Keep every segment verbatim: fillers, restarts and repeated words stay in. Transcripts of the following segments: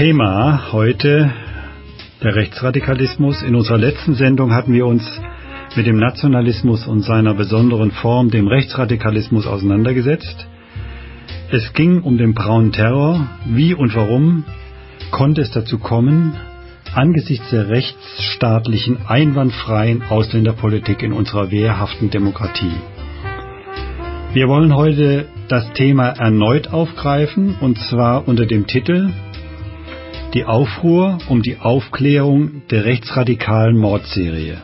Thema heute der Rechtsradikalismus. In unserer letzten Sendung hatten wir uns mit dem Nationalismus und seiner besonderen Form, dem Rechtsradikalismus, auseinandergesetzt. Es ging um den braunen Terror. Wie und warum konnte es dazu kommen, angesichts der rechtsstaatlichen, einwandfreien Ausländerpolitik in unserer wehrhaften Demokratie? Wir wollen heute das Thema erneut aufgreifen, und zwar unter dem Titel Die Aufruhr um die Aufklärung der rechtsradikalen Mordserie.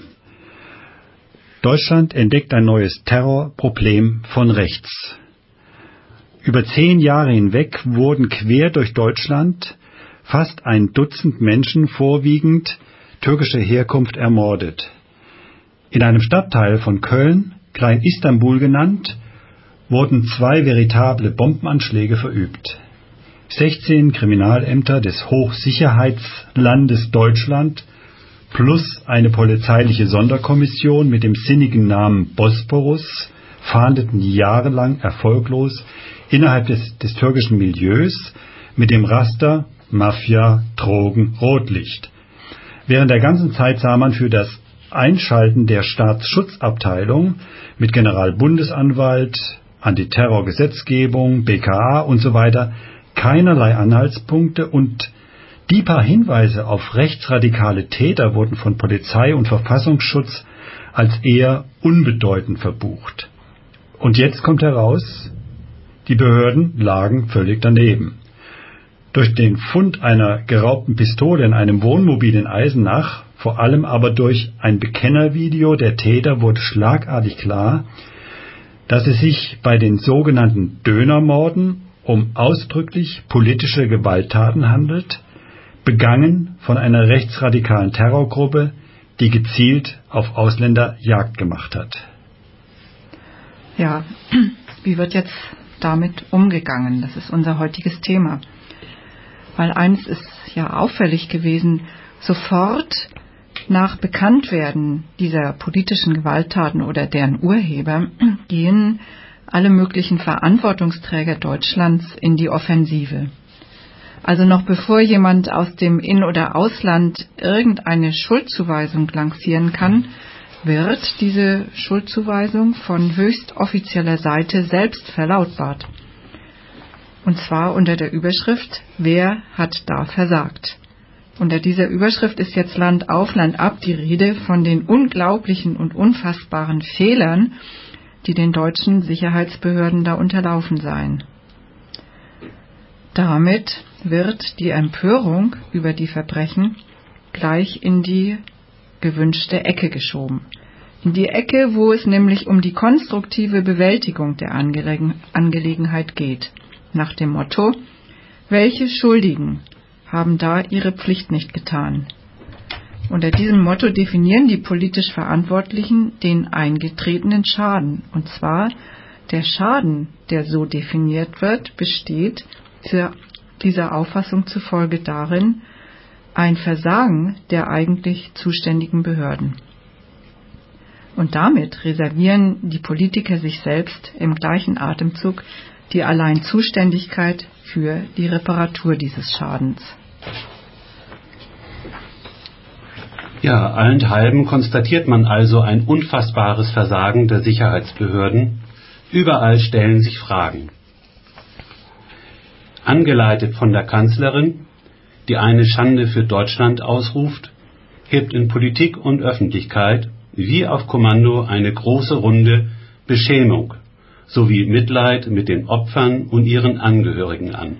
Deutschland entdeckt ein neues Terrorproblem von rechts. Über zehn Jahre hinweg wurden quer durch Deutschland fast ein Dutzend Menschen, vorwiegend türkischer Herkunft, ermordet. In einem Stadtteil von Köln, Klein Istanbul genannt, wurden zwei veritable Bombenanschläge verübt. sechzehn Kriminalämter des Hochsicherheitslandes Deutschland plus eine polizeiliche Sonderkommission mit dem sinnigen Namen Bosporus fahndeten jahrelang erfolglos innerhalb des, des türkischen Milieus mit dem Raster Mafia, Drogen, Rotlicht. Während der ganzen Zeit sah man für das Einschalten der Staatsschutzabteilung mit Generalbundesanwalt, Antiterrorgesetzgebung, B K A und so weiter keinerlei Anhaltspunkte, und die paar Hinweise auf rechtsradikale Täter wurden von Polizei und Verfassungsschutz als eher unbedeutend verbucht. Und jetzt kommt heraus, die Behörden lagen völlig daneben. Durch den Fund einer geraubten Pistole in einem Wohnmobil in Eisenach, vor allem aber durch ein Bekennervideo der Täter, wurde schlagartig klar, dass es sich bei den sogenannten Dönermorden um ausdrücklich politische Gewalttaten handelt, begangen von einer rechtsradikalen Terrorgruppe, die gezielt auf Ausländer Jagd gemacht hat. Ja, wie wird jetzt damit umgegangen? Das ist unser heutiges Thema. Weil eins ist ja auffällig gewesen, sofort nach Bekanntwerden dieser politischen Gewalttaten oder deren Urheber gehen alle möglichen Verantwortungsträger Deutschlands in die Offensive. Also noch bevor jemand aus dem In- oder Ausland irgendeine Schuldzuweisung lancieren kann, wird diese Schuldzuweisung von höchst offizieller Seite selbst verlautbart. Und zwar unter der Überschrift „Wer hat da versagt?“ Unter dieser Überschrift ist jetzt Land auf Land ab die Rede von den unglaublichen und unfassbaren Fehlern, die den deutschen Sicherheitsbehörden da unterlaufen seien. Damit wird die Empörung über die Verbrechen gleich in die gewünschte Ecke geschoben. In die Ecke, wo es nämlich um die konstruktive Bewältigung der Angelegen- Angelegenheit geht. Nach dem Motto: Welche Schuldigen haben da ihre Pflicht nicht getan? Unter diesem Motto definieren die politisch Verantwortlichen den eingetretenen Schaden. Und zwar der Schaden, der so definiert wird, besteht für dieser Auffassung zufolge darin, ein Versagen der eigentlich zuständigen Behörden. Und damit reservieren die Politiker sich selbst im gleichen Atemzug die allein Zuständigkeit für die Reparatur dieses Schadens. Ja, allenthalben konstatiert man also ein unfassbares Versagen der Sicherheitsbehörden. Überall stellen sich Fragen. Angeleitet von der Kanzlerin, die eine Schande für Deutschland ausruft, hebt in Politik und Öffentlichkeit wie auf Kommando eine große Runde Beschämung sowie Mitleid mit den Opfern und ihren Angehörigen an.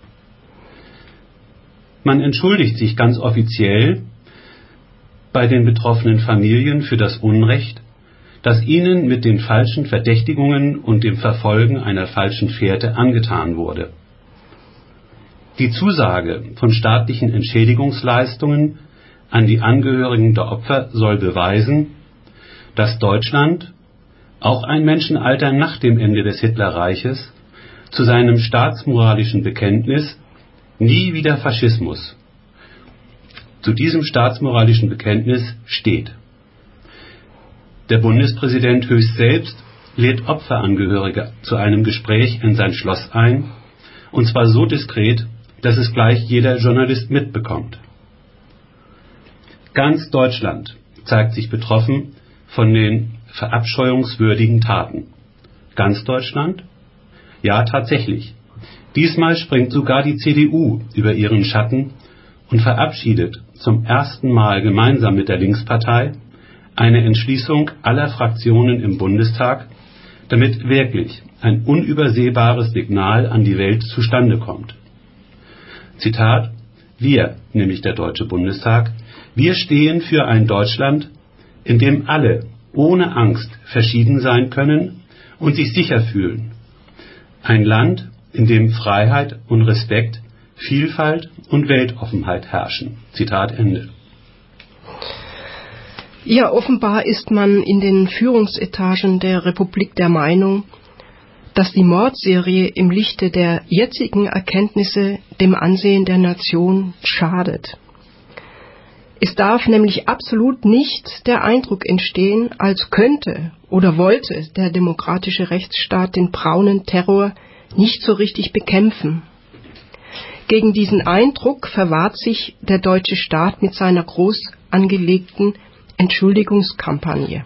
Man entschuldigt sich ganz offiziell bei den betroffenen Familien für das Unrecht, das ihnen mit den falschen Verdächtigungen und dem Verfolgen einer falschen Fährte angetan wurde. Die Zusage von staatlichen Entschädigungsleistungen an die Angehörigen der Opfer soll beweisen, dass Deutschland, auch ein Menschenalter nach dem Ende des Hitlerreiches, zu seinem staatsmoralischen Bekenntnis nie wieder Faschismus, zu diesem staatsmoralischen Bekenntnis steht. Der Bundespräsident höchst selbst lädt Opferangehörige zu einem Gespräch in sein Schloss ein, und zwar so diskret, dass es gleich jeder Journalist mitbekommt. Ganz Deutschland zeigt sich betroffen von den verabscheuungswürdigen Taten. Ganz Deutschland? Ja, tatsächlich. Diesmal springt sogar die C D U über ihren Schatten und verabschiedet zum ersten Mal gemeinsam mit der Linkspartei eine Entschließung aller Fraktionen im Bundestag, damit wirklich ein unübersehbares Signal an die Welt zustande kommt. Zitat: Wir, nämlich der Deutsche Bundestag, wir stehen für ein Deutschland, in dem alle ohne Angst verschieden sein können und sich sicher fühlen. Ein Land, in dem Freiheit und Respekt, Vielfalt und Weltoffenheit herrschen. Zitat Ende. Ja, offenbar ist man in den Führungsetagen der Republik der Meinung, dass die Mordserie im Lichte der jetzigen Erkenntnisse dem Ansehen der Nation schadet. Es darf nämlich absolut nicht der Eindruck entstehen, als könnte oder wollte der demokratische Rechtsstaat den braunen Terror nicht so richtig bekämpfen. Gegen diesen Eindruck verwahrt sich der deutsche Staat mit seiner groß angelegten Entschuldigungskampagne.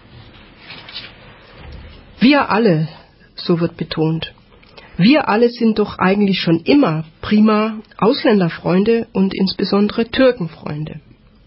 Wir alle, so wird betont, wir alle sind doch eigentlich schon immer prima Ausländerfreunde und insbesondere Türkenfreunde.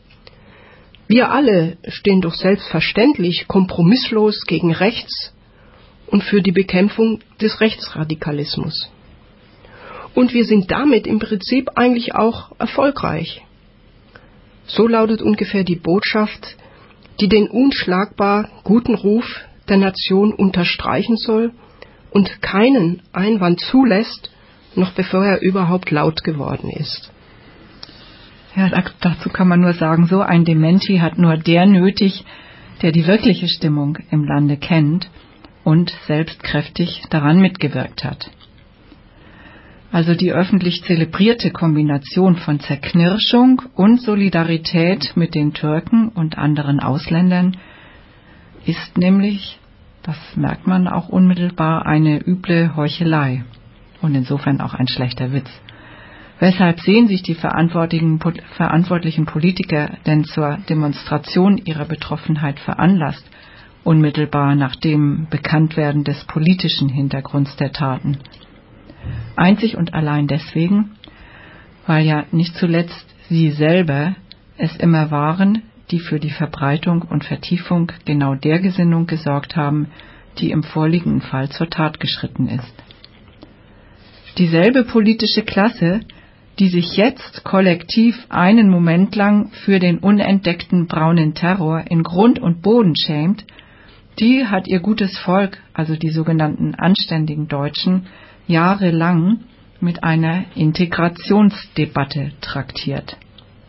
Wir alle stehen doch selbstverständlich kompromisslos gegen rechts und für die Bekämpfung des Rechtsradikalismus. Und wir sind damit im Prinzip eigentlich auch erfolgreich. So lautet ungefähr die Botschaft, die den unschlagbar guten Ruf der Nation unterstreichen soll und keinen Einwand zulässt, noch bevor er überhaupt laut geworden ist. Ja, dazu kann man nur sagen, so ein Dementi hat nur der nötig, der die wirkliche Stimmung im Lande kennt und selbst kräftig daran mitgewirkt hat. Also die öffentlich zelebrierte Kombination von Zerknirschung und Solidarität mit den Türken und anderen Ausländern ist nämlich, das merkt man auch unmittelbar, eine üble Heuchelei und insofern auch ein schlechter Witz. Weshalb sehen sich die verantwortlichen, verantwortlichen Politiker denn zur Demonstration ihrer Betroffenheit veranlasst, unmittelbar nach dem Bekanntwerden des politischen Hintergrunds der Taten? Einzig und allein deswegen, weil ja nicht zuletzt sie selber es immer waren, die für die Verbreitung und Vertiefung genau der Gesinnung gesorgt haben, die im vorliegenden Fall zur Tat geschritten ist. Dieselbe politische Klasse, die sich jetzt kollektiv einen Moment lang für den unentdeckten braunen Terror in Grund und Boden schämt, die hat ihr gutes Volk, also die sogenannten anständigen Deutschen, jahrelang mit einer Integrationsdebatte traktiert.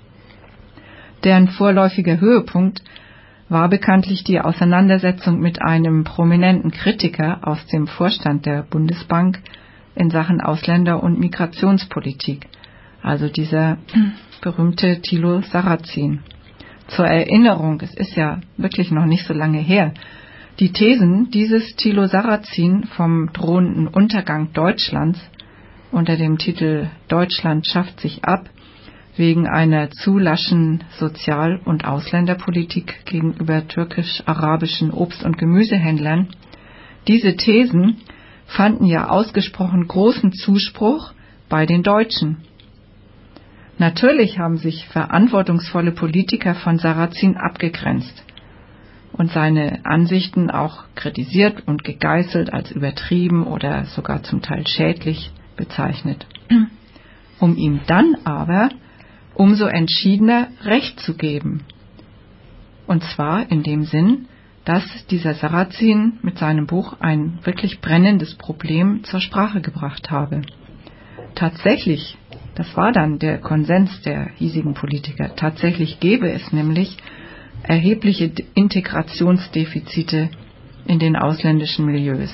Deren vorläufiger Höhepunkt war bekanntlich die Auseinandersetzung mit einem prominenten Kritiker aus dem Vorstand der Bundesbank in Sachen Ausländer- und Migrationspolitik, also dieser berühmte Thilo Sarrazin. Zur Erinnerung, es ist ja wirklich noch nicht so lange her, die Thesen dieses Thilo Sarrazin vom drohenden Untergang Deutschlands unter dem Titel »Deutschland schafft sich ab« wegen einer zu laschen Sozial- und Ausländerpolitik gegenüber türkisch-arabischen Obst- und Gemüsehändlern, diese Thesen fanden ja ausgesprochen großen Zuspruch bei den Deutschen. Natürlich haben sich verantwortungsvolle Politiker von Sarrazin abgegrenzt und seine Ansichten auch kritisiert und gegeißelt, als übertrieben oder sogar zum Teil schädlich bezeichnet, um ihm dann aber umso entschiedener Recht zu geben. Und zwar in dem Sinn, dass dieser Sarrazin mit seinem Buch ein wirklich brennendes Problem zur Sprache gebracht habe. Tatsächlich, das war dann der Konsens der hiesigen Politiker, tatsächlich gäbe es nämlich erhebliche Integrationsdefizite in den ausländischen Milieus.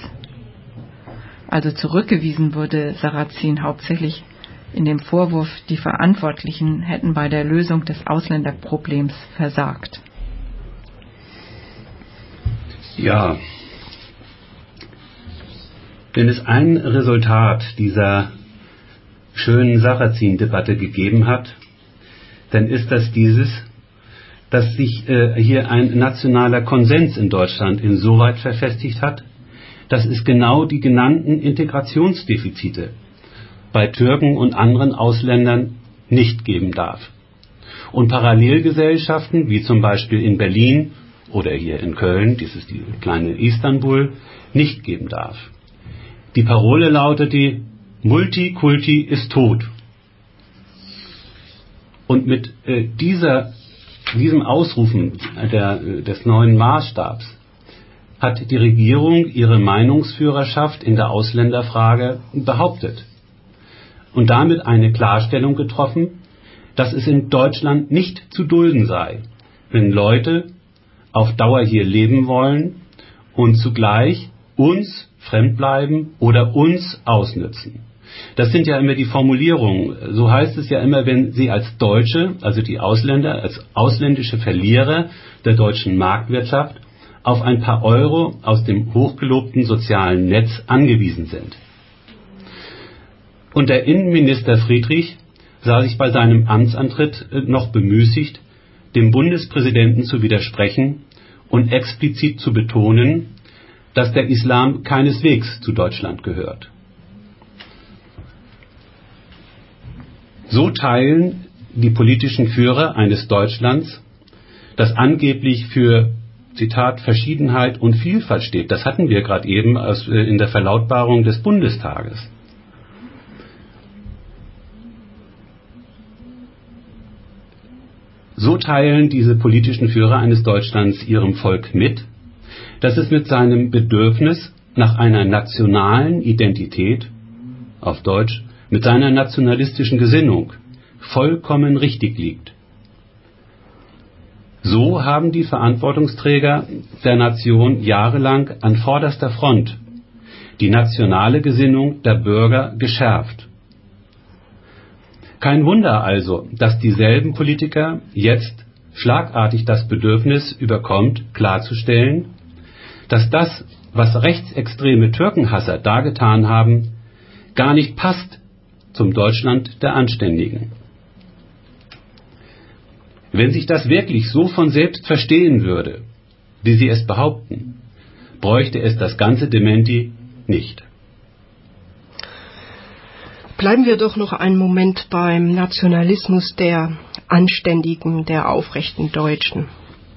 Also zurückgewiesen wurde Sarrazin hauptsächlich in dem Vorwurf, die Verantwortlichen hätten bei der Lösung des Ausländerproblems versagt. Ja, wenn es ein Resultat dieser schönen Sarrazin-Debatte gegeben hat, dann ist das dieses, dass sich äh, hier ein nationaler Konsens in Deutschland insoweit verfestigt hat, dass es genau die genannten Integrationsdefizite bei Türken und anderen Ausländern nicht geben darf. Und Parallelgesellschaften, wie zum Beispiel in Berlin oder hier in Köln, dies ist die kleine Istanbul, nicht geben darf. Die Parole lautet die Multikulti ist tot. Und mit äh, dieser, diesem Ausrufen der, des neuen Maßstabs hat die Regierung ihre Meinungsführerschaft in der Ausländerfrage behauptet und damit eine Klarstellung getroffen, dass es in Deutschland nicht zu dulden sei, wenn Leute auf Dauer hier leben wollen und zugleich uns fremd bleiben oder uns ausnützen. Das sind ja immer die Formulierungen. So heißt es ja immer, wenn sie als Deutsche, also die Ausländer, als ausländische Verlierer der deutschen Marktwirtschaft auf ein paar Euro aus dem hochgelobten sozialen Netz angewiesen sind. Und der Innenminister Friedrich sah sich bei seinem Amtsantritt noch bemüßigt, dem Bundespräsidenten zu widersprechen und explizit zu betonen, dass der Islam keineswegs zu Deutschland gehört. So teilen die politischen Führer eines Deutschlands, das angeblich für, Zitat, Verschiedenheit und Vielfalt steht. Das hatten wir gerade eben aus, äh, in der Verlautbarung des Bundestages. So teilen diese politischen Führer eines Deutschlands ihrem Volk mit, dass es mit seinem Bedürfnis nach einer nationalen Identität, auf Deutsch, mit seiner nationalistischen Gesinnung vollkommen richtig liegt. So haben die Verantwortungsträger der Nation jahrelang an vorderster Front die nationale Gesinnung der Bürger geschärft. Kein Wunder also, dass dieselben Politiker jetzt schlagartig das Bedürfnis überkommt, klarzustellen, dass das, was rechtsextreme Türkenhasser dargetan haben, gar nicht passt zum Deutschland der Anständigen. Wenn sich das wirklich so von selbst verstehen würde, wie sie es behaupten, bräuchte es das ganze Dementi nicht. Bleiben wir doch noch einen Moment beim Nationalismus der Anständigen, der aufrechten Deutschen.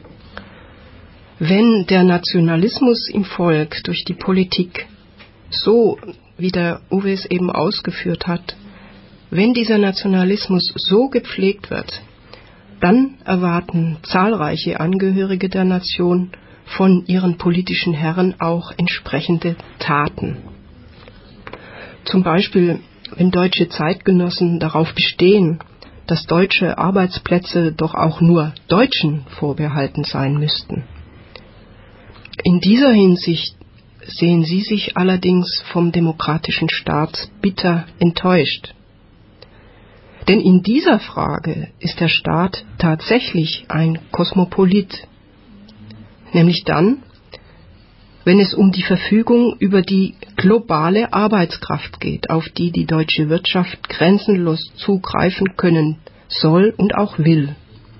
Wenn der Nationalismus im Volk durch die Politik, so wie der Uwe es eben ausgeführt hat, wenn dieser Nationalismus so gepflegt wird, dann erwarten zahlreiche Angehörige der Nation von ihren politischen Herren auch entsprechende Taten. Zum Beispiel, wenn deutsche Zeitgenossen darauf bestehen, dass deutsche Arbeitsplätze doch auch nur Deutschen vorbehalten sein müssten. In dieser Hinsicht sehen sie sich allerdings vom demokratischen Staat bitter enttäuscht. Denn in dieser Frage ist der Staat tatsächlich ein Kosmopolit, nämlich dann, wenn es um die Verfügung über die globale Arbeitskraft geht, auf die die deutsche Wirtschaft grenzenlos zugreifen können soll und auch will.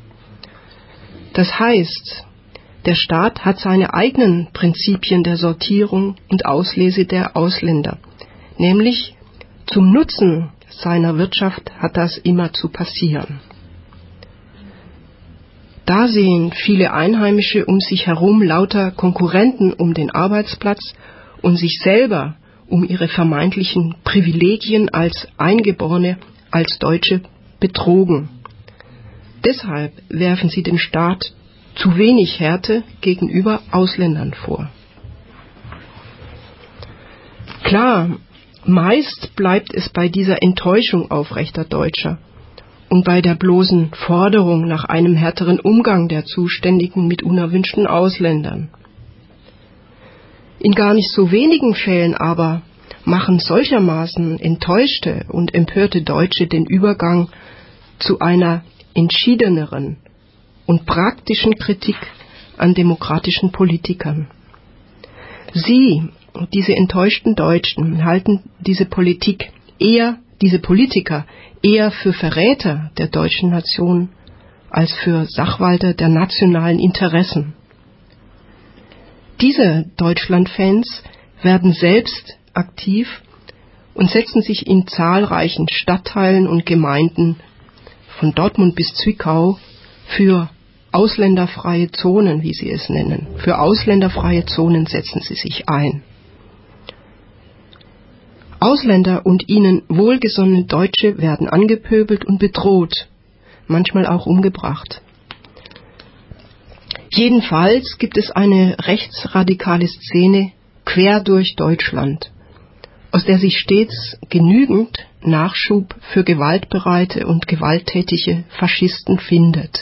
Das heißt, der Staat hat seine eigenen Prinzipien der Sortierung und Auslese der Ausländer, nämlich zum Nutzen seiner Wirtschaft hat das immer zu passieren. Da sehen viele Einheimische um sich herum lauter Konkurrenten um den Arbeitsplatz und sich selber um ihre vermeintlichen Privilegien als Eingeborene, als Deutsche betrogen. Deshalb werfen sie dem Staat zu wenig Härte gegenüber Ausländern vor. Klar, meist bleibt es bei dieser Enttäuschung aufrechter Deutscher und bei der bloßen Forderung nach einem härteren Umgang der Zuständigen mit unerwünschten Ausländern. In gar nicht so wenigen Fällen aber machen solchermaßen enttäuschte und empörte Deutsche den Übergang zu einer entschiedeneren und praktischen Kritik an demokratischen Politikern. Sie, diese enttäuschten Deutschen, halten diese Politik eher diese Politiker eher für Verräter der deutschen Nation als für Sachwalter der nationalen Interessen. Diese Deutschlandfans werden selbst aktiv und setzen sich in zahlreichen Stadtteilen und Gemeinden von Dortmund bis Zwickau für ausländerfreie Zonen, wie sie es nennen. Für ausländerfreie Zonen setzen sie sich ein. Ausländer und ihnen wohlgesonnene Deutsche werden angepöbelt und bedroht, manchmal auch umgebracht. Jedenfalls gibt es eine rechtsradikale Szene quer durch Deutschland, aus der sich stets genügend Nachschub für gewaltbereite und gewalttätige Faschisten findet.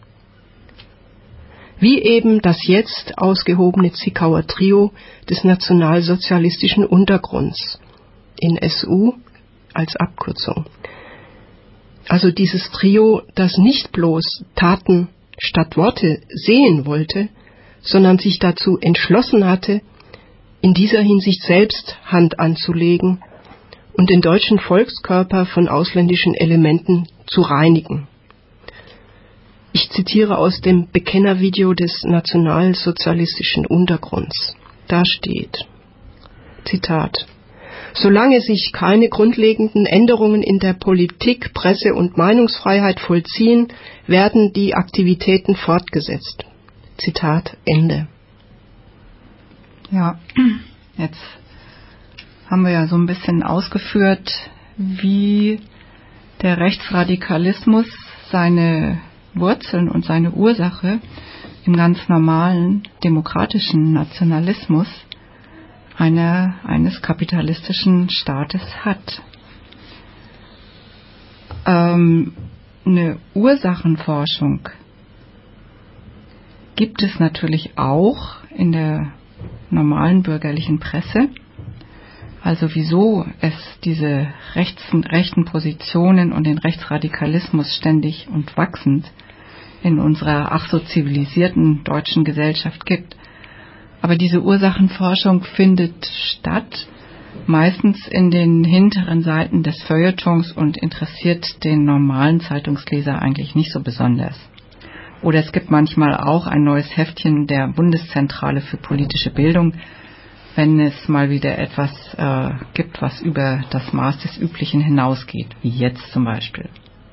Wie eben das jetzt ausgehobene Zwickauer Trio des nationalsozialistischen Untergrunds, in S U als Abkürzung. Also dieses Trio, das nicht bloß Taten statt Worte sehen wollte, sondern sich dazu entschlossen hatte, in dieser Hinsicht selbst Hand anzulegen und den deutschen Volkskörper von ausländischen Elementen zu reinigen. Ich zitiere aus dem Bekennervideo des nationalsozialistischen Untergrunds. Da steht, Zitat: Solange sich keine grundlegenden Änderungen in der Politik, Presse- und Meinungsfreiheit vollziehen, werden die Aktivitäten fortgesetzt. Zitat Ende. Ja, jetzt haben wir ja so ein bisschen ausgeführt, wie der Rechtsradikalismus seine Wurzeln und seine Ursache im ganz normalen demokratischen Nationalismus Einer, eines kapitalistischen Staates hat. Ähm, eine Ursachenforschung gibt es natürlich auch in der normalen bürgerlichen Presse. Also wieso es diese rechten, rechten Positionen und den Rechtsradikalismus ständig und wachsend in unserer ach so zivilisierten deutschen Gesellschaft gibt. Aber diese Ursachenforschung findet statt, meistens in den hinteren Seiten des Feuilletons und interessiert den normalen Zeitungsleser eigentlich nicht so besonders. Oder es gibt manchmal auch ein neues Heftchen der Bundeszentrale für politische Bildung, wenn es mal wieder etwas äh, gibt, was über das Maß des Üblichen hinausgeht, wie jetzt zum Beispiel.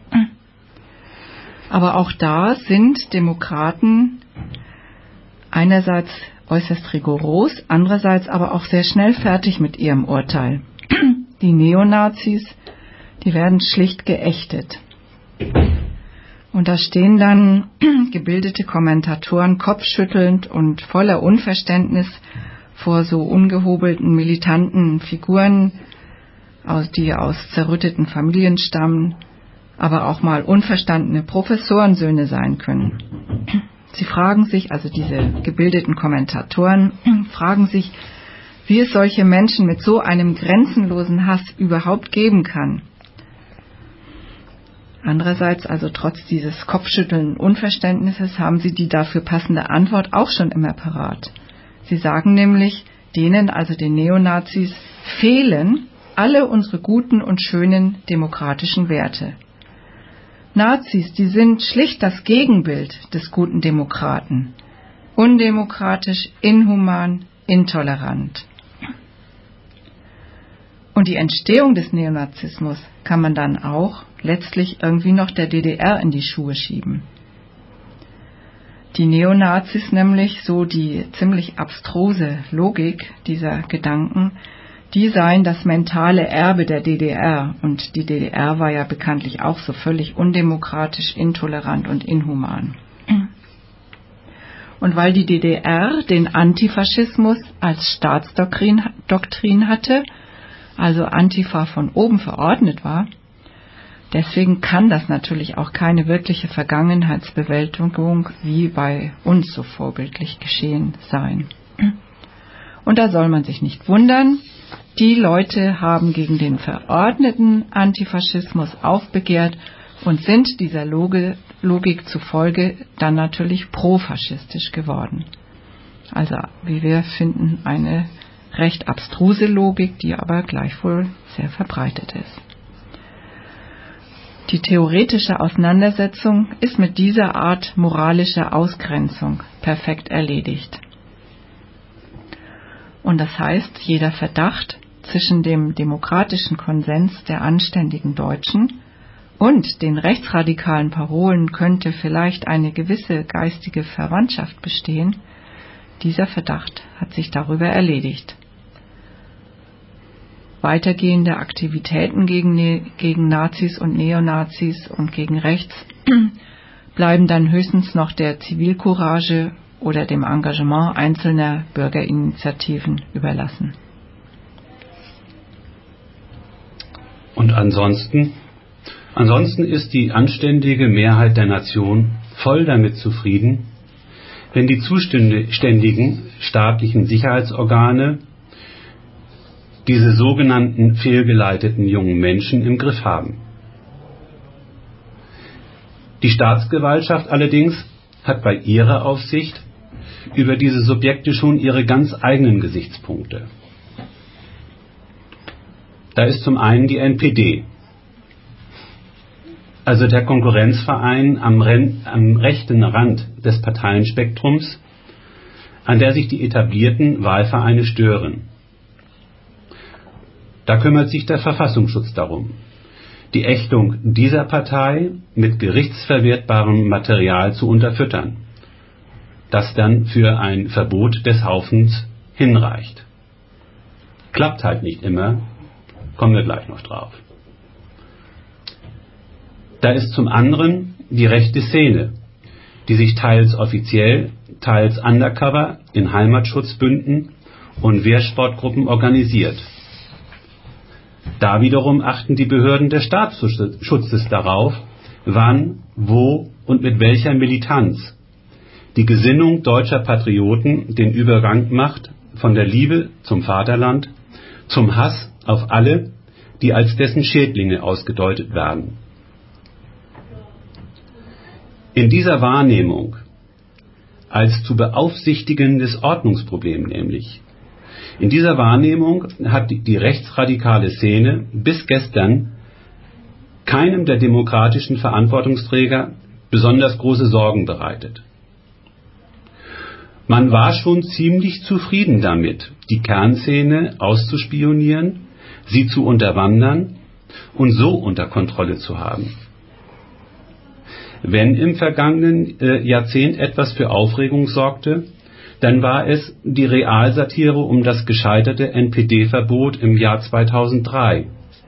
Aber auch da sind Demokraten einerseits äußerst rigoros, andererseits aber auch sehr schnell fertig mit ihrem Urteil. Die Neonazis, die werden schlicht geächtet. Und da stehen dann gebildete Kommentatoren kopfschüttelnd und voller Unverständnis vor so ungehobelten, militanten Figuren, die aus zerrütteten Familien stammen, aber auch mal unverstandene Professorensöhne sein können. Sie fragen sich, also diese gebildeten Kommentatoren, fragen sich, wie es solche Menschen mit so einem grenzenlosen Hass überhaupt geben kann. Andererseits, also trotz dieses kopfschüttelnden Unverständnisses, haben sie die dafür passende Antwort auch schon immer parat. Sie sagen nämlich, denen, also den Neonazis, fehlen alle unsere guten und schönen demokratischen Werte. Nazis, die sind schlicht das Gegenbild des guten Demokraten. Undemokratisch, inhuman, intolerant. Und die Entstehung des Neonazismus kann man dann auch letztlich irgendwie noch der D D R in die Schuhe schieben. Die Neonazis nämlich, so die ziemlich abstruse Logik dieser Gedanken, die seien das mentale Erbe der D D R. Und die D D R war ja bekanntlich auch so völlig undemokratisch, intolerant und inhuman. Und weil die D D R den Antifaschismus als Staatsdoktrin Doktrin hatte, also Antifa von oben verordnet war, deswegen kann das natürlich auch keine wirkliche Vergangenheitsbewältigung wie bei uns so vorbildlich geschehen sein. Und da soll man sich nicht wundern, die Leute haben gegen den verordneten Antifaschismus aufbegehrt und sind dieser Logik zufolge dann natürlich profaschistisch geworden. Also, wie wir finden, eine recht abstruse Logik, die aber gleichwohl sehr verbreitet ist. Die theoretische Auseinandersetzung ist mit dieser Art moralischer Ausgrenzung perfekt erledigt. Und das heißt, jeder Verdacht zwischen dem demokratischen Konsens der anständigen Deutschen und den rechtsradikalen Parolen könnte vielleicht eine gewisse geistige Verwandtschaft bestehen, dieser Verdacht hat sich darüber erledigt. Weitergehende Aktivitäten gegen, gegen Nazis und Neonazis und gegen rechts bleiben dann höchstens noch der Zivilcourage oder dem Engagement einzelner Bürgerinitiativen überlassen. Und ansonsten, ansonsten ist die anständige Mehrheit der Nation voll damit zufrieden, wenn die zuständigen staatlichen Sicherheitsorgane diese sogenannten fehlgeleiteten jungen Menschen im Griff haben. Die Staatsgewaltschaft allerdings hat bei ihrer Aufsicht über diese Subjekte schon ihre ganz eigenen Gesichtspunkte. Da ist zum einen die N P D, also der Konkurrenzverein am, Ren- am rechten Rand des Parteienspektrums, an der sich die etablierten Wahlvereine stören. Da kümmert sich der Verfassungsschutz darum, die Ächtung dieser Partei mit gerichtsverwertbarem Material zu unterfüttern, das dann für ein Verbot des Haufens hinreicht. Klappt halt nicht immer, kommen wir gleich noch drauf. Da ist zum anderen die rechte Szene, die sich teils offiziell, teils undercover in Heimatschutzbünden und Wehrsportgruppen organisiert. Da wiederum achten die Behörden des Staatsschutzes darauf, wann, wo und mit welcher Militanz die Gesinnung deutscher Patrioten den Übergang macht von der Liebe zum Vaterland zum Hass auf alle, die als dessen Schädlinge ausgedeutet werden. In dieser Wahrnehmung als zu beaufsichtigendes Ordnungsproblem nämlich, in dieser Wahrnehmung hat die, die rechtsradikale Szene bis gestern keinem der demokratischen Verantwortungsträger besonders große Sorgen bereitet. Man war schon ziemlich zufrieden damit, die Kernszene auszuspionieren, sie zu unterwandern und so unter Kontrolle zu haben. Wenn im vergangenen äh, Jahrzehnt etwas für Aufregung sorgte, dann war es die Realsatire um das gescheiterte N P D-Verbot im Jahr zweitausenddrei.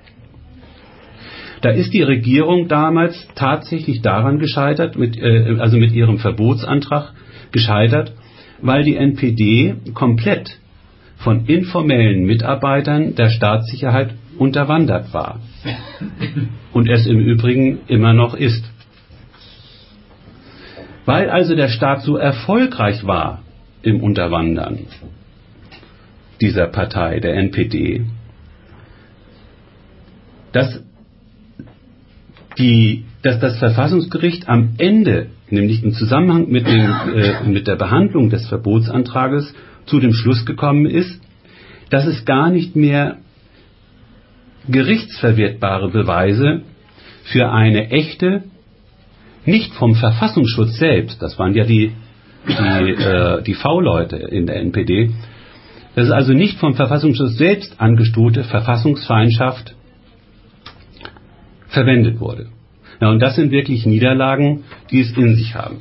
Da ist die Regierung damals tatsächlich daran gescheitert, mit, äh, also mit ihrem Verbotsantrag gescheitert, weil die N P D komplett von informellen Mitarbeitern der Staatssicherheit unterwandert war. Und es im Übrigen immer noch ist. Weil also der Staat so erfolgreich war im Unterwandern dieser Partei, der N P D, dass, die, dass das Verfassungsgericht am Ende, nämlich im Zusammenhang mit, dem, äh, mit der Behandlung des Verbotsantrages, zu dem Schluss gekommen ist, dass es gar nicht mehr gerichtsverwertbare Beweise für eine echte, nicht vom Verfassungsschutz selbst, das waren ja die, die, äh, die V-Leute in der N P D, dass es also nicht vom Verfassungsschutz selbst angestoßene Verfassungsfeindschaft verwendet wurde. Ja, und das sind wirklich Niederlagen, die es in sich haben.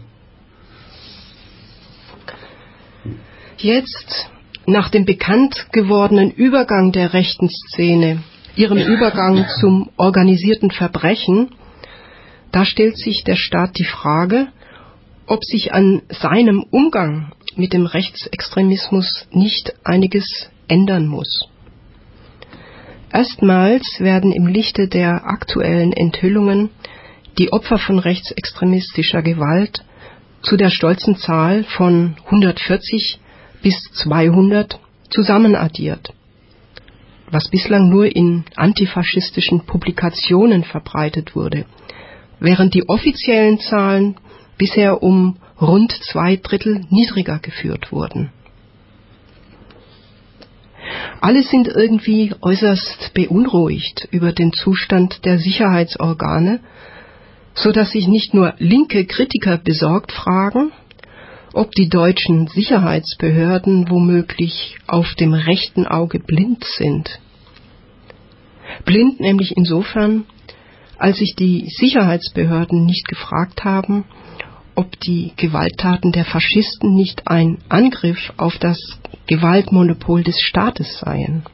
Jetzt, nach dem bekannt gewordenen Übergang der rechten Szene, ihrem Übergang zum organisierten Verbrechen, da stellt sich der Staat die Frage, ob sich an seinem Umgang mit dem Rechtsextremismus nicht einiges ändern muss. Erstmals werden im Lichte der aktuellen Enthüllungen die Opfer von rechtsextremistischer Gewalt zu der stolzen Zahl von hundertvierzig bis zweihundert zusammenaddiert, was bislang nur in antifaschistischen Publikationen verbreitet wurde, während die offiziellen Zahlen bisher um rund zwei Drittel niedriger geführt wurden. Alle sind irgendwie äußerst beunruhigt über den Zustand der Sicherheitsorgane, so dass sich nicht nur linke Kritiker besorgt fragen, ob die deutschen Sicherheitsbehörden womöglich auf dem rechten Auge blind sind. Blind nämlich insofern, als sich die Sicherheitsbehörden nicht gefragt haben, ob die Gewalttaten der Faschisten nicht ein Angriff auf das Gewaltmonopol des Staates seien.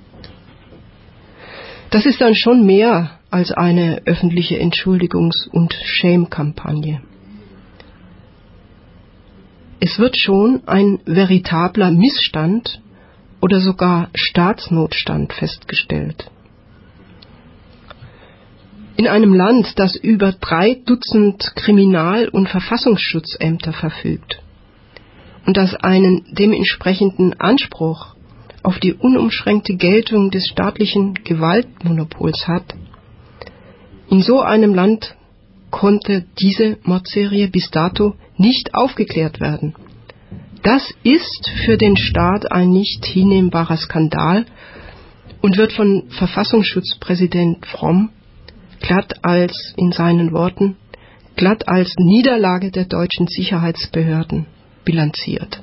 Das ist dann schon mehr als eine öffentliche Entschuldigungs- und Shame-Kampagne. Es wird schon ein veritabler Missstand oder sogar Staatsnotstand festgestellt. In einem Land, das über drei Dutzend Kriminal- und Verfassungsschutzämter verfügt und das einen dementsprechenden Anspruch auf die unumschränkte Geltung des staatlichen Gewaltmonopols hat, in so einem Land konnte diese Mordserie bis dato nicht aufgeklärt werden. Das ist für den Staat ein nicht hinnehmbarer Skandal und wird von Verfassungsschutzpräsident Fromm glatt als, in seinen Worten, glatt als Niederlage der deutschen Sicherheitsbehörden bilanziert.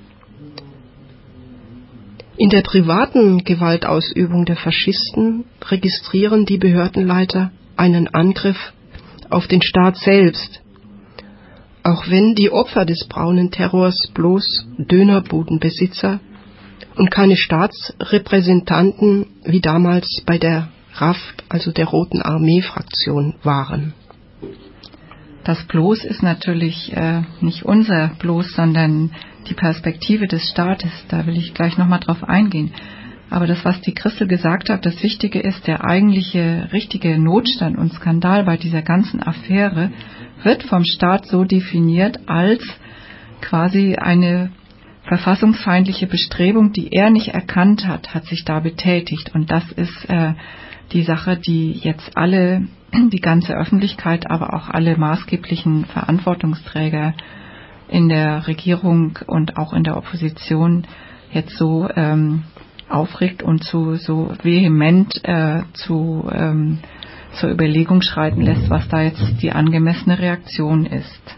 In der privaten Gewaltausübung der Faschisten registrieren die Behördenleiter einen Angriff auf den Staat selbst, auch wenn die Opfer des braunen Terrors bloß Dönerbudenbesitzer und keine Staatsrepräsentanten wie damals bei der R A F, also der Roten Armee-Fraktion, waren. Das bloß ist natürlich äh, nicht unser bloß, sondern die Perspektive des Staates. Da will ich gleich nochmal drauf eingehen. Aber das, was die Christel gesagt hat, das Wichtige ist, der eigentliche, richtige Notstand und Skandal bei dieser ganzen Affäre wird vom Staat so definiert als quasi eine verfassungsfeindliche Bestrebung, die er nicht erkannt hat, hat sich da betätigt. Und das ist äh, die Sache, die jetzt alle, die ganze Öffentlichkeit, aber auch alle maßgeblichen Verantwortungsträger in der Regierung und auch in der Opposition jetzt so ähm, aufregt und zu, so vehement äh, zu, ähm, zur Überlegung schreiten lässt, was da jetzt die angemessene Reaktion ist.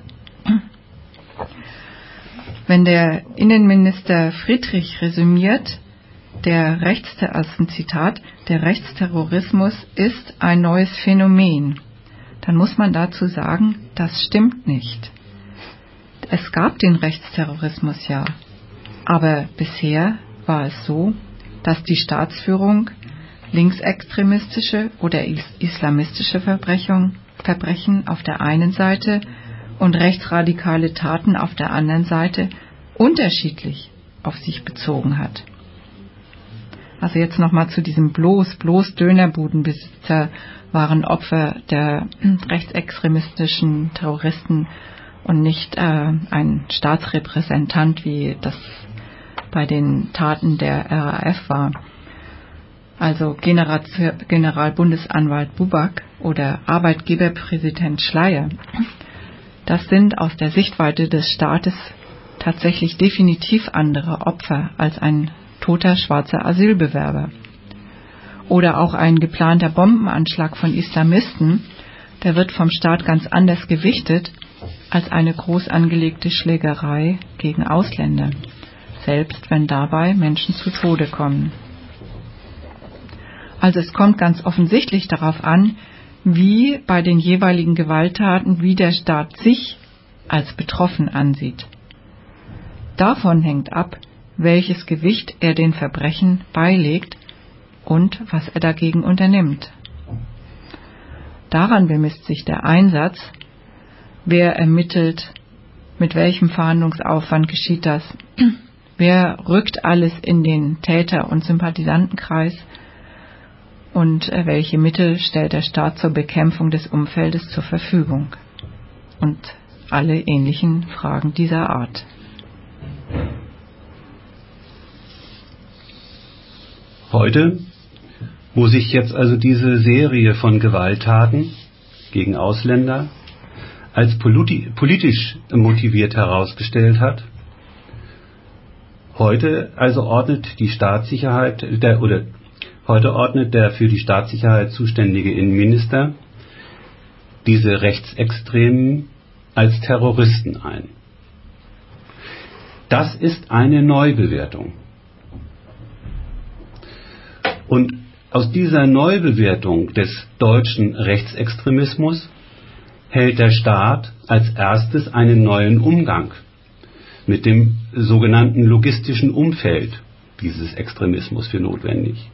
Wenn der Innenminister Friedrich resümiert, der Rechtster- also ein Zitat, der Rechtsterrorismus ist ein neues Phänomen, dann muss man dazu sagen, das stimmt nicht. Es gab den Rechtsterrorismus ja, aber bisher war es so, dass die Staatsführung linksextremistische oder islamistische Verbrechen, Verbrechen auf der einen Seite und rechtsradikale Taten auf der anderen Seite unterschiedlich auf sich bezogen hat. Also jetzt nochmal zu diesem bloß, bloß Dönerbudenbesitzer waren Opfer der rechtsextremistischen Terroristen und nicht äh, ein Staatsrepräsentant, wie das bei den Taten der R A F war. Also General, Generalbundesanwalt Buback oder Arbeitgeberpräsident Schleyer, das sind aus der Sichtweite des Staates tatsächlich definitiv andere Opfer als ein toter schwarzer Asylbewerber. Oder auch ein geplanter Bombenanschlag von Islamisten, der wird vom Staat ganz anders gewichtet als eine groß angelegte Schlägerei gegen Ausländer, selbst wenn dabei Menschen zu Tode kommen. Also es kommt ganz offensichtlich darauf an, wie bei den jeweiligen Gewalttaten, wie der Staat sich als betroffen ansieht. Davon hängt ab, welches Gewicht er den Verbrechen beilegt und was er dagegen unternimmt. Daran bemisst sich der Einsatz, wer ermittelt, mit welchem Fahndungsaufwand geschieht das, wer rückt alles in den Täter- und Sympathisantenkreis und welche Mittel stellt der Staat zur Bekämpfung des Umfeldes zur Verfügung und alle ähnlichen Fragen dieser Art. Heute, wo sich jetzt also diese Serie von Gewalttaten gegen Ausländer als politi- politisch motiviert herausgestellt hat Heute also ordnet die Staatssicherheit, der, oder heute ordnet der für die Staatssicherheit zuständige Innenminister diese Rechtsextremen als Terroristen ein. Das ist eine Neubewertung. Und aus dieser Neubewertung des deutschen Rechtsextremismus hält der Staat als erstes einen neuen Umgang mit dem sogenannten logistischen Umfeld dieses Extremismus für notwendig.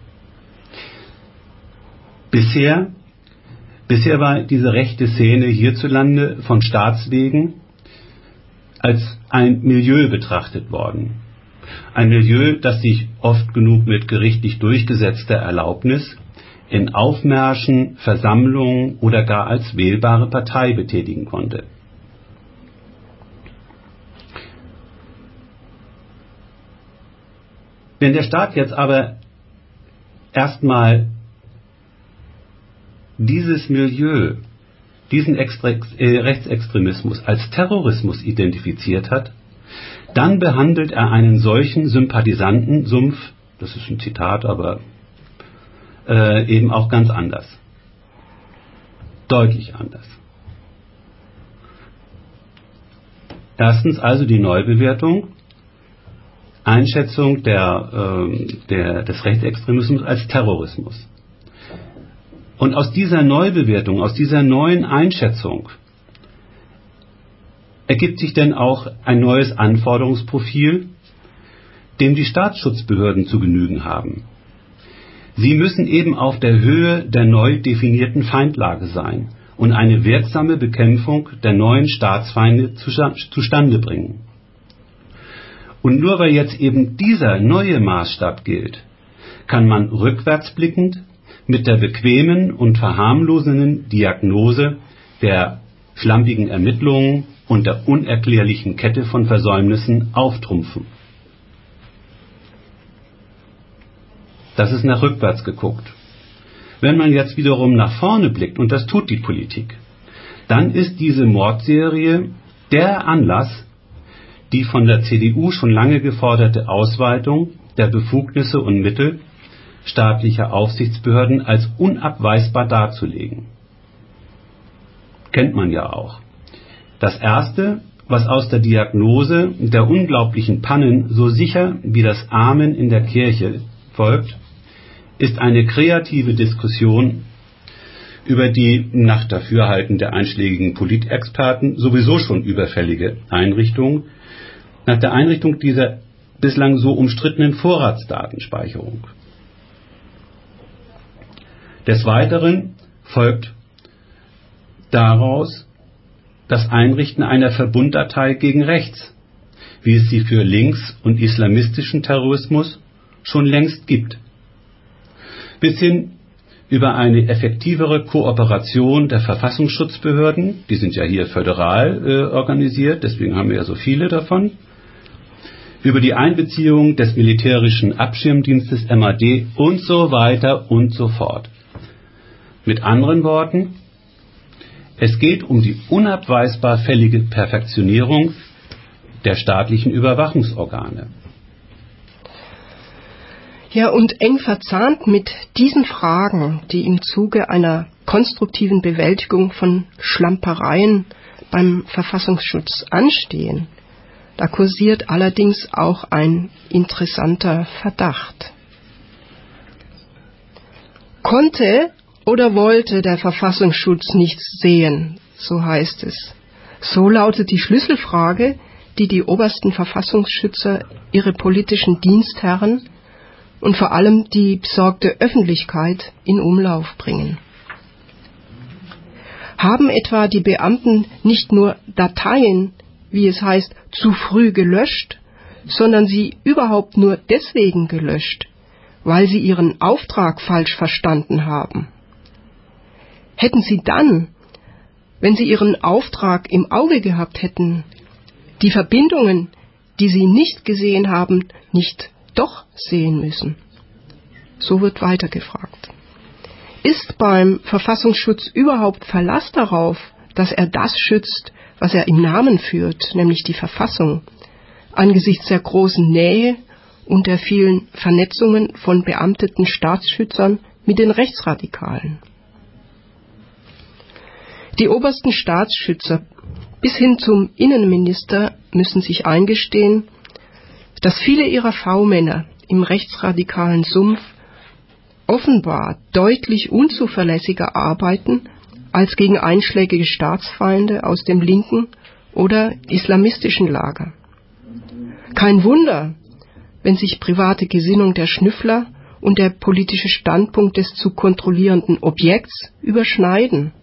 Bisher, bisher war diese rechte Szene hierzulande von Staatswegen als ein Milieu betrachtet worden. Ein Milieu, das sich oft genug mit gerichtlich durchgesetzter Erlaubnis in Aufmärschen, Versammlungen oder gar als wählbare Partei betätigen konnte. Wenn der Staat jetzt aber erstmal dieses Milieu, diesen Extre- äh, Rechtsextremismus als Terrorismus identifiziert hat, dann behandelt er einen solchen Sympathisantensumpf, das ist ein Zitat, aber äh, eben auch ganz anders. Deutlich anders. Erstens also die Neubewertung, Einschätzung der, äh, der, des Rechtsextremismus als Terrorismus. Und aus dieser Neubewertung, aus dieser neuen Einschätzung ergibt sich denn auch ein neues Anforderungsprofil, dem die Staatsschutzbehörden zu genügen haben. Sie müssen eben auf der Höhe der neu definierten Feindlage sein und eine wirksame Bekämpfung der neuen Staatsfeinde zustande bringen. Und nur weil jetzt eben dieser neue Maßstab gilt, kann man rückwärtsblickend mit der bequemen und verharmlosenden Diagnose der schlampigen Ermittlungen und der unerklärlichen Kette von Versäumnissen auftrumpfen. Das ist nach rückwärts geguckt. Wenn man jetzt wiederum nach vorne blickt, und das tut die Politik, dann ist diese Mordserie der Anlass, die von der C D U schon lange geforderte Ausweitung der Befugnisse und Mittel staatlicher Aufsichtsbehörden als unabweisbar darzulegen. Kennt man ja auch. Das Erste, was aus der Diagnose der unglaublichen Pannen so sicher wie das Amen in der Kirche folgt, ist eine kreative Diskussion über die nach Dafürhalten der einschlägigen Politexperten sowieso schon überfällige Einrichtung, nach der Einrichtung dieser bislang so umstrittenen Vorratsdatenspeicherung. Des Weiteren folgt daraus das Einrichten einer Verbunddatei gegen rechts, wie es sie für links- und islamistischen Terrorismus schon längst gibt, bis hin über eine effektivere Kooperation der Verfassungsschutzbehörden, die sind ja hier föderal äh, organisiert, deswegen haben wir ja so viele davon, über die Einbeziehung des militärischen Abschirmdienstes M A D und so weiter und so fort. Mit anderen Worten, es geht um die unabweisbar fällige Perfektionierung der staatlichen Überwachungsorgane. Ja, und eng verzahnt mit diesen Fragen, die im Zuge einer konstruktiven Bewältigung von Schlampereien beim Verfassungsschutz anstehen, da kursiert allerdings auch ein interessanter Verdacht. Konnte oder wollte der Verfassungsschutz nichts sehen, so heißt es. So lautet die Schlüsselfrage, die die obersten Verfassungsschützer ihre politischen Dienstherren und vor allem die besorgte Öffentlichkeit in Umlauf bringen. Haben etwa die Beamten nicht nur Dateien, wie es heißt, zu früh gelöscht, sondern sie überhaupt nur deswegen gelöscht, weil sie ihren Auftrag falsch verstanden haben? Hätten sie dann, wenn sie ihren Auftrag im Auge gehabt hätten, die Verbindungen, die sie nicht gesehen haben, nicht doch sehen müssen? So wird weiter gefragt. Ist beim Verfassungsschutz überhaupt Verlass darauf, dass er das schützt, was er im Namen führt, nämlich die Verfassung, angesichts der großen Nähe und der vielen Vernetzungen von beamteten Staatsschützern mit den Rechtsradikalen. Die obersten Staatsschützer bis hin zum Innenminister müssen sich eingestehen, dass viele ihrer V-Männer im rechtsradikalen Sumpf offenbar deutlich unzuverlässiger arbeiten als gegen einschlägige Staatsfeinde aus dem linken oder islamistischen Lager. Kein Wunder, wenn sich private Gesinnung der Schnüffler und der politische Standpunkt des zu kontrollierenden Objekts überschneiden.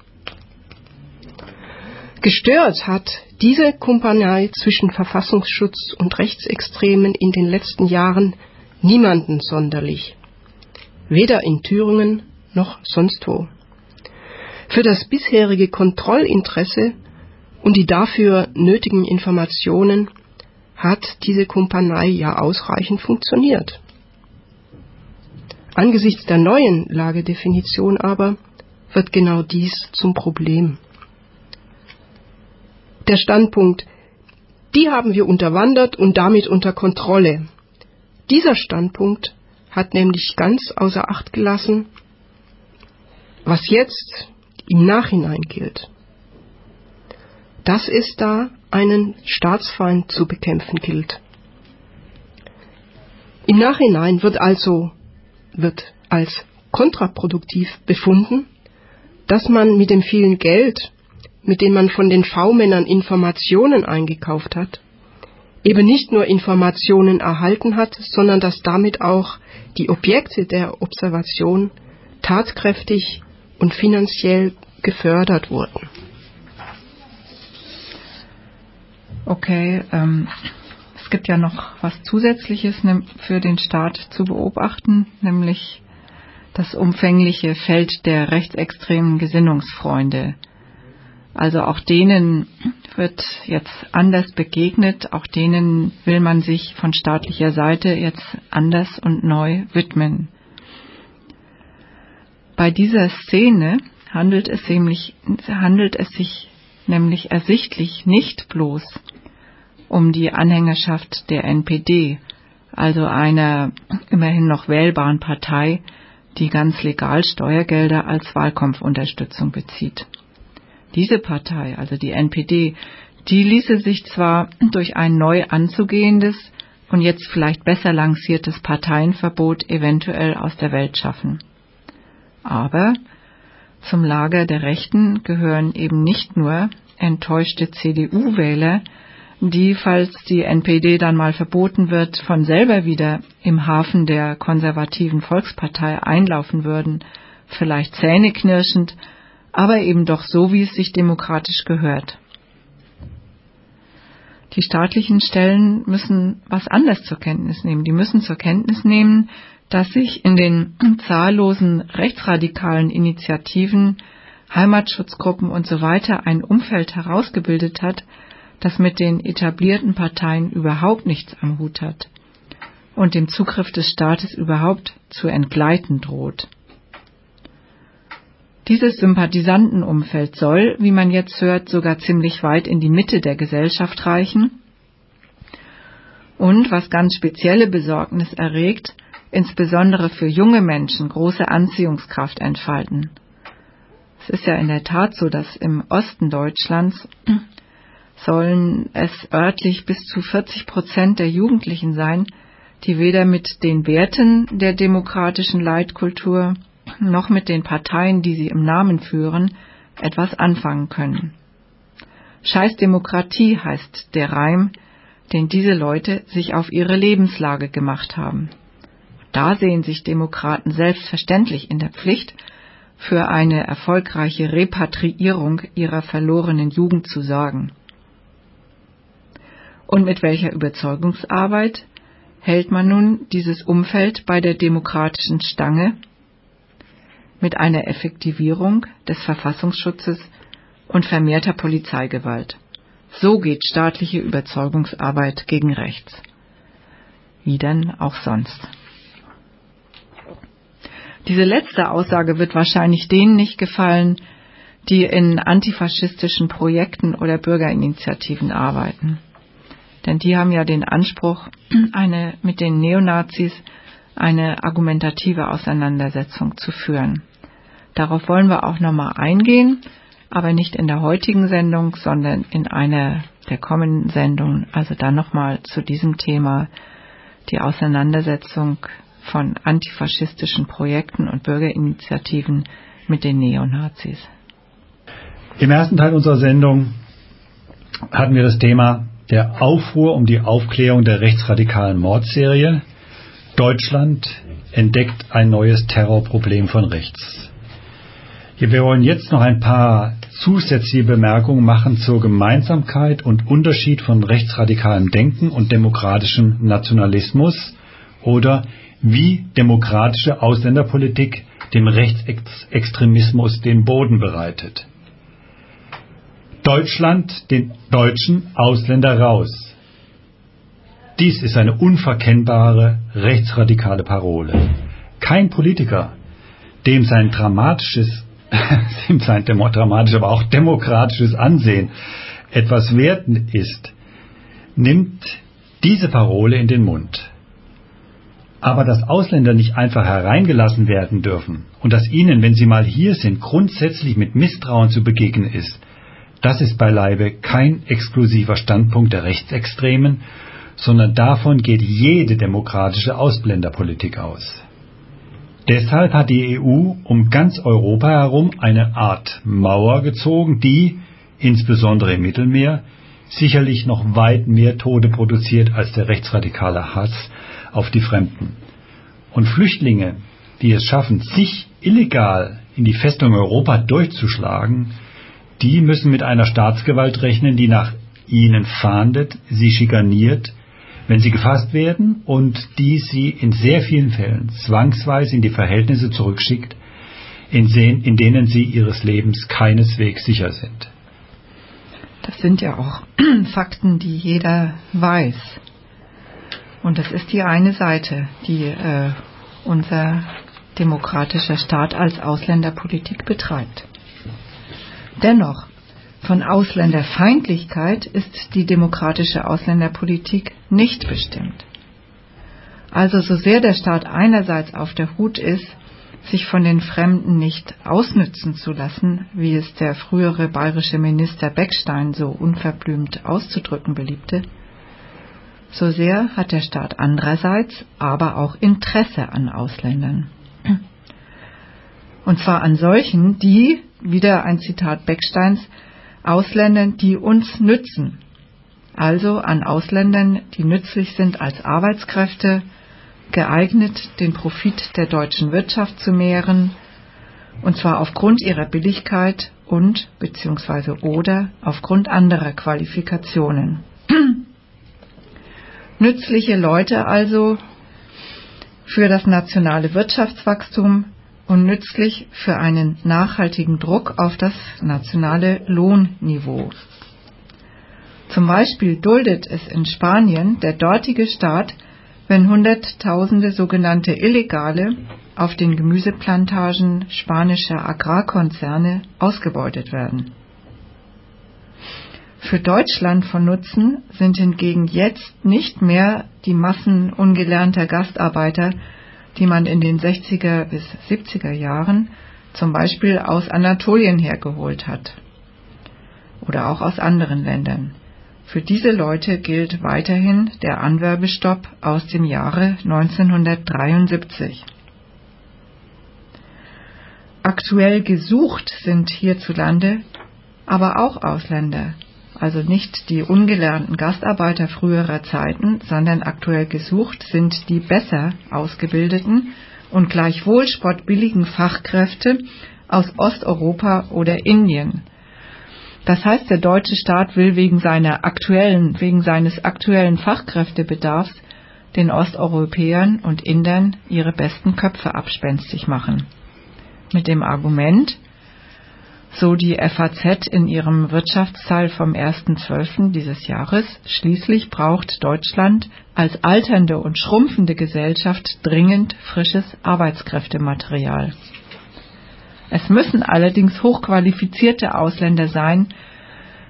Gestört hat diese Kumpanei zwischen Verfassungsschutz und Rechtsextremen in den letzten Jahren niemanden sonderlich. Weder in Thüringen noch sonst wo. Für das bisherige Kontrollinteresse und die dafür nötigen Informationen hat diese Kumpanei ja ausreichend funktioniert. Angesichts der neuen Lagedefinition aber wird genau dies zum Problem. Der Standpunkt, die haben wir unterwandert und damit unter Kontrolle. Dieser Standpunkt hat nämlich ganz außer Acht gelassen, was jetzt im Nachhinein gilt. Dass es da einen Staatsfeind zu bekämpfen gilt. Im Nachhinein wird also wird als kontraproduktiv befunden, dass man mit dem vielen Geld, mit dem man von den V-Männern Informationen eingekauft hat, eben nicht nur Informationen erhalten hat, sondern dass damit auch die Objekte der Observation tatkräftig und finanziell gefördert wurden. Okay, ähm, es gibt ja noch was Zusätzliches für den Staat zu beobachten, nämlich das umfängliche Feld der rechtsextremen Gesinnungsfreunde. Also auch denen wird jetzt anders begegnet, auch denen will man sich von staatlicher Seite jetzt anders und neu widmen. Bei dieser Szene handelt es, nämlich, handelt es sich nämlich ersichtlich nicht bloß um die Anhängerschaft der N P D, also einer immerhin noch wählbaren Partei, die ganz legal Steuergelder als Wahlkampfunterstützung bezieht. Diese Partei, also die N P D, die ließe sich zwar durch ein neu anzugehendes und jetzt vielleicht besser lanciertes Parteienverbot eventuell aus der Welt schaffen. Aber zum Lager der Rechten gehören eben nicht nur enttäuschte C D U-Wähler, die, falls die N P D dann mal verboten wird, von selber wieder im Hafen der konservativen Volkspartei einlaufen würden, vielleicht zähneknirschend, aber eben doch so, wie es sich demokratisch gehört. Die staatlichen Stellen müssen was anderes zur Kenntnis nehmen. Die müssen zur Kenntnis nehmen, dass sich in den zahllosen rechtsradikalen Initiativen, Heimatschutzgruppen und so weiter ein Umfeld herausgebildet hat, das mit den etablierten Parteien überhaupt nichts am Hut hat und dem Zugriff des Staates überhaupt zu entgleiten droht. Dieses Sympathisantenumfeld soll, wie man jetzt hört, sogar ziemlich weit in die Mitte der Gesellschaft reichen und, was ganz spezielle Besorgnis erregt, insbesondere für junge Menschen große Anziehungskraft entfalten. Es ist ja in der Tat so, dass im Osten Deutschlands sollen es örtlich bis zu vierzig Prozent der Jugendlichen sein, die weder mit den Werten der demokratischen Leitkultur noch mit den Parteien, die sie im Namen führen, etwas anfangen können. Scheiß Demokratie heißt der Reim, den diese Leute sich auf ihre Lebenslage gemacht haben. Da sehen sich Demokraten selbstverständlich in der Pflicht, für eine erfolgreiche Repatriierung ihrer verlorenen Jugend zu sorgen. Und mit welcher Überzeugungsarbeit hält man nun dieses Umfeld bei der demokratischen Stange? Mit einer Effektivierung des Verfassungsschutzes und vermehrter Polizeigewalt. So geht staatliche Überzeugungsarbeit gegen rechts. Wie denn auch sonst. Diese letzte Aussage wird wahrscheinlich denen nicht gefallen, die in antifaschistischen Projekten oder Bürgerinitiativen arbeiten. Denn die haben ja den Anspruch, eine mit den Neonazis eine argumentative Auseinandersetzung zu führen. Darauf wollen wir auch nochmal eingehen, aber nicht in der heutigen Sendung, sondern in einer der kommenden Sendungen, also dann nochmal zu diesem Thema, die Auseinandersetzung von antifaschistischen Projekten und Bürgerinitiativen mit den Neonazis. Im ersten Teil unserer Sendung hatten wir das Thema der Aufruhr um die Aufklärung der rechtsradikalen Mordserie. Deutschland entdeckt ein neues Terrorproblem von rechts. Wir wollen jetzt noch ein paar zusätzliche Bemerkungen machen zur Gemeinsamkeit und Unterschied von rechtsradikalem Denken und demokratischem Nationalismus oder wie demokratische Ausländerpolitik dem Rechtsextremismus den Boden bereitet. Deutschland den deutschen Ausländer raus. Dies ist eine unverkennbare rechtsradikale Parole. Kein Politiker, dem sein dramatisches, dem sein dramatisches, aber auch demokratisches Ansehen etwas wert ist, nimmt diese Parole in den Mund. Aber dass Ausländer nicht einfach hereingelassen werden dürfen und dass ihnen, wenn sie mal hier sind, grundsätzlich mit Misstrauen zu begegnen ist, das ist beileibe kein exklusiver Standpunkt der Rechtsextremen, sondern davon geht jede demokratische Ausländerpolitik aus. Deshalb hat die E U um ganz Europa herum eine Art Mauer gezogen, die, insbesondere im Mittelmeer, sicherlich noch weit mehr Tote produziert als der rechtsradikale Hass auf die Fremden. Und Flüchtlinge, die es schaffen, sich illegal in die Festung Europa durchzuschlagen, die müssen mit einer Staatsgewalt rechnen, die nach ihnen fahndet, sie schikaniert, wenn sie gefasst werden und die sie in sehr vielen Fällen zwangsweise in die Verhältnisse zurückschickt, in, sehen, in denen sie ihres Lebens keineswegs sicher sind. Das sind ja auch Fakten, die jeder weiß. Und das ist die eine Seite, die äh, unser demokratischer Staat als Ausländerpolitik betreibt. Dennoch, von Ausländerfeindlichkeit ist die demokratische Ausländerpolitik nicht bestimmt. Also so sehr der Staat einerseits auf der Hut ist, sich von den Fremden nicht ausnützen zu lassen, wie es der frühere bayerische Minister Beckstein so unverblümt auszudrücken beliebte, so sehr hat der Staat andererseits aber auch Interesse an Ausländern. Und zwar an solchen, die, wieder ein Zitat Becksteins, Ausländern, die uns nützen. Also an Ausländern, die nützlich sind als Arbeitskräfte, geeignet, den Profit der deutschen Wirtschaft zu mehren, und zwar aufgrund ihrer Billigkeit und beziehungsweise oder aufgrund anderer Qualifikationen. Nützliche Leute also für das nationale Wirtschaftswachstum und nützlich für einen nachhaltigen Druck auf das nationale Lohnniveau. Zum Beispiel duldet es in Spanien der dortige Staat, wenn Hunderttausende sogenannte Illegale auf den Gemüseplantagen spanischer Agrarkonzerne ausgebeutet werden. Für Deutschland von Nutzen sind hingegen jetzt nicht mehr die Massen ungelernter Gastarbeiter, die man in den sechziger bis siebziger Jahren zum Beispiel aus Anatolien hergeholt hat oder auch aus anderen Ländern. Für diese Leute gilt weiterhin der Anwerbestopp aus dem Jahre neunzehnhundertdreiundsiebzig. Aktuell gesucht sind hierzulande aber auch Ausländer, also nicht die ungelernten Gastarbeiter früherer Zeiten, sondern aktuell gesucht sind die besser ausgebildeten und gleichwohl spottbilligen Fachkräfte aus Osteuropa oder Indien. Das heißt, der deutsche Staat will wegen seiner aktuellen, wegen seines aktuellen Fachkräftebedarfs den Osteuropäern und Indern ihre besten Köpfe abspenstig machen. Mit dem Argument, so die F A Z in ihrem Wirtschaftsteil vom ersten zwölften dieses Jahres, schließlich braucht Deutschland als alternde und schrumpfende Gesellschaft dringend frisches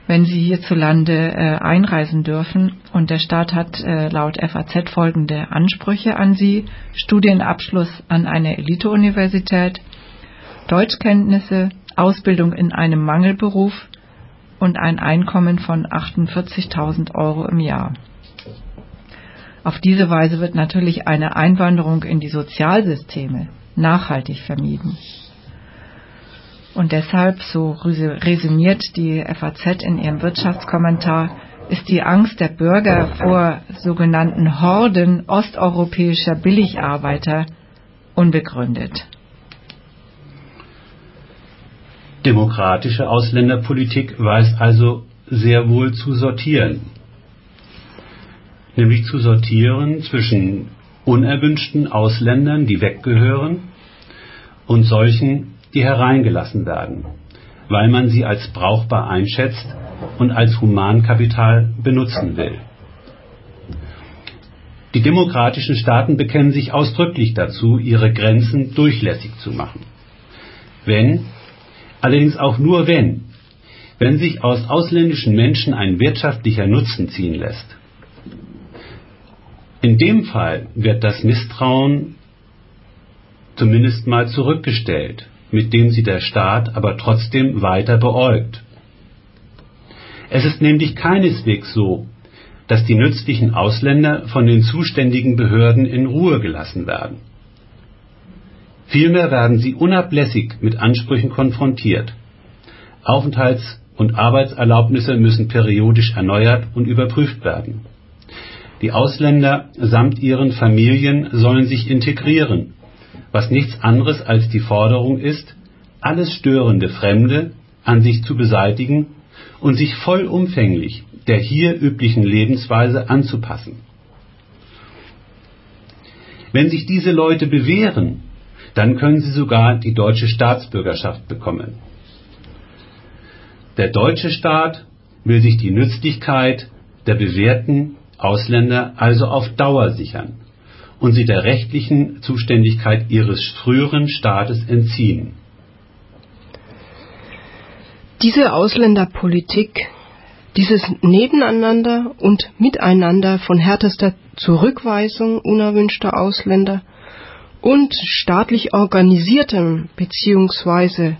wenn sie hierzulande äh, einreisen dürfen. Und der Staat hat äh, laut F A Z folgende Ansprüche an sie: Studienabschluss an einer Elite-Universität, Deutschkenntnisse, Ausbildung in einem Mangelberuf und ein Einkommen von achtundvierzigtausend Euro im Jahr. Auf diese Weise wird natürlich eine Einwanderung in die Sozialsysteme nachhaltig vermieden. Und deshalb, so resümiert die F A Z in ihrem Wirtschaftskommentar, ist die Angst der Bürger vor sogenannten Horden osteuropäischer Billigarbeiter unbegründet. Demokratische Ausländerpolitik weiß also sehr wohl zu sortieren. Nämlich zu sortieren zwischen unerwünschten Ausländern, die weggehören, und solchen, die hereingelassen werden, weil man sie als brauchbar einschätzt und als Humankapital benutzen will. Die demokratischen Staaten bekennen sich ausdrücklich dazu, ihre Grenzen durchlässig zu machen. Wenn, allerdings auch nur wenn, wenn sich aus ausländischen Menschen ein wirtschaftlicher Nutzen ziehen lässt. In dem Fall wird das Misstrauen zumindest mal zurückgestellt, mit dem sie der Staat aber trotzdem weiter beäugt. Es ist nämlich keineswegs so, dass die nützlichen Ausländer von den zuständigen Behörden in Ruhe gelassen werden. Vielmehr werden sie unablässig mit Ansprüchen konfrontiert. Aufenthalts- und Arbeitserlaubnisse müssen periodisch erneuert und überprüft werden. Die Ausländer samt ihren Familien sollen sich integrieren, was nichts anderes als die Forderung ist, alles störende Fremde an sich zu beseitigen und sich vollumfänglich der hier üblichen Lebensweise anzupassen. Wenn sich diese Leute bewähren, dann können sie sogar die deutsche Staatsbürgerschaft bekommen. Der deutsche Staat will sich die Nützlichkeit der bewährten Ausländer also auf Dauer sichern und sie der rechtlichen Zuständigkeit ihres früheren Staates entziehen. Diese Ausländerpolitik, dieses Nebeneinander und Miteinander von härtester Zurückweisung unerwünschter Ausländer und staatlich organisiertem bzw.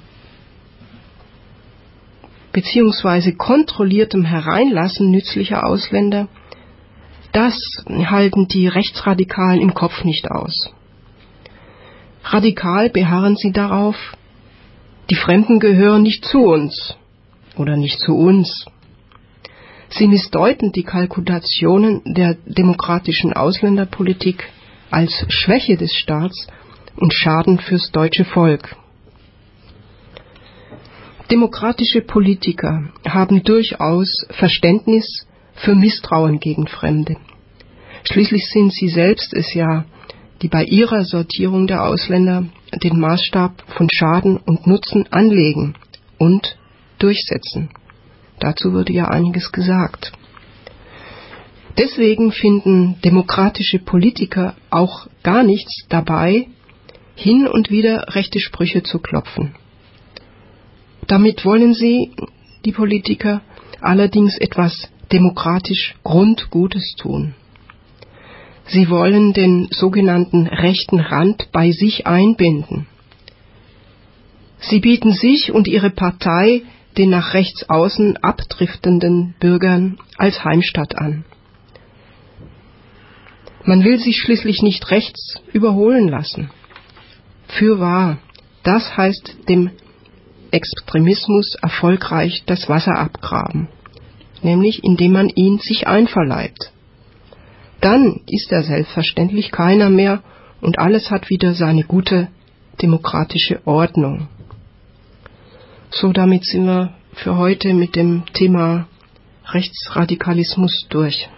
beziehungsweise kontrolliertem Hereinlassen nützlicher Ausländer, das halten die Rechtsradikalen im Kopf nicht aus. Radikal beharren sie darauf, die Fremden gehören nicht zu uns oder nicht zu uns. Sie missdeuten die Kalkulationen der demokratischen Ausländerpolitik als Schwäche des Staats und Schaden fürs deutsche Volk. Demokratische Politiker haben durchaus Verständnis für Misstrauen gegen Fremde. Schließlich sind sie selbst es ja, die bei ihrer Sortierung der Ausländer den Maßstab von Schaden und Nutzen anlegen und durchsetzen. Dazu wurde ja einiges gesagt. Deswegen finden demokratische Politiker auch gar nichts dabei, hin und wieder rechte Sprüche zu klopfen. Damit wollen sie, die Politiker, allerdings etwas demokratisch Grundgutes tun. Sie wollen den sogenannten rechten Rand bei sich einbinden. Sie bieten sich und ihre Partei den nach rechts außen abdriftenden Bürgern als Heimstatt an. Man will sich schließlich nicht rechts überholen lassen. Fürwahr, das heißt dem Extremismus erfolgreich das Wasser abgraben, nämlich indem man ihn sich einverleibt. Dann ist er selbstverständlich keiner mehr und alles hat wieder seine gute demokratische Ordnung. So, damit sind wir für heute mit dem Thema Rechtsradikalismus durch.